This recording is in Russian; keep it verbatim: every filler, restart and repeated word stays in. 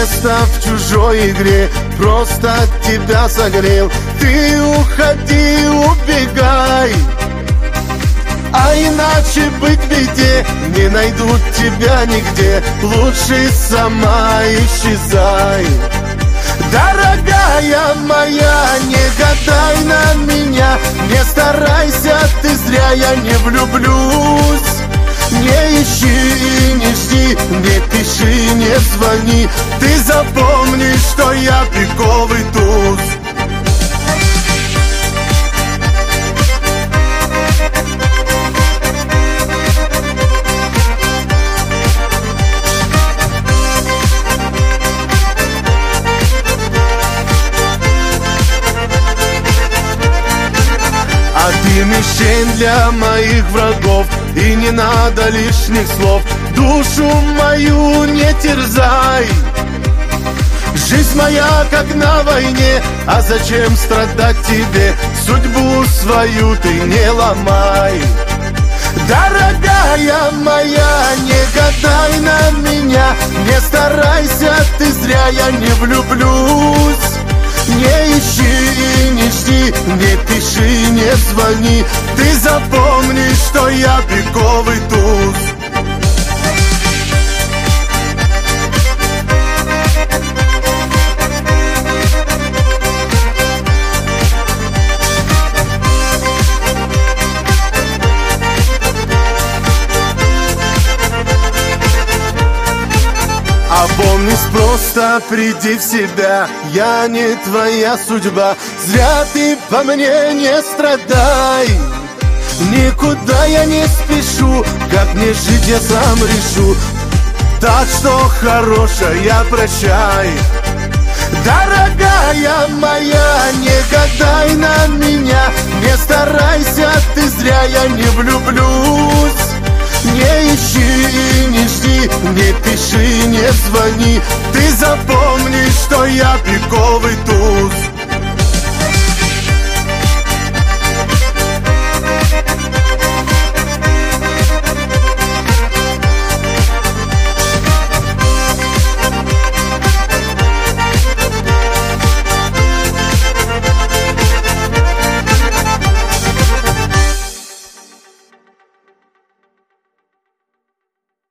место в чужой игре, просто тебя согрел. Ты уходи, убегай, а иначе быть в беде. Не найдут тебя нигде, лучше сама исчезай. Дорогая моя, не гадай на меня, не старайся ты зря, я не влюблюсь. Не ищи, не жди, не пиши, не звони. Ты запомни, что я пиковый туз. А ты мишень для моих врагов, и не надо лишних слов. Душу мою не терзай. Жизнь моя как на войне, а зачем страдать тебе? Судьбу свою ты не ломай. Дорогая моя, не гадай на меня, не старайся ты зря, я не влюблюсь. Не ищи, не жди, не пиши, не звони. Ты запомни, что я пиковый туз. Опомнись, просто приди в себя, я не твоя судьба. Зря ты по мне не страдай. Никуда я не спешу, как мне жить я сам решу. Так что, хорошая, прощай. Дорогая моя, не гадай на меня, не старайся ты зря, я не влюблюсь. Не ищи, не жди, не пиши, не звони. Ты запомни, что я пиковый туз.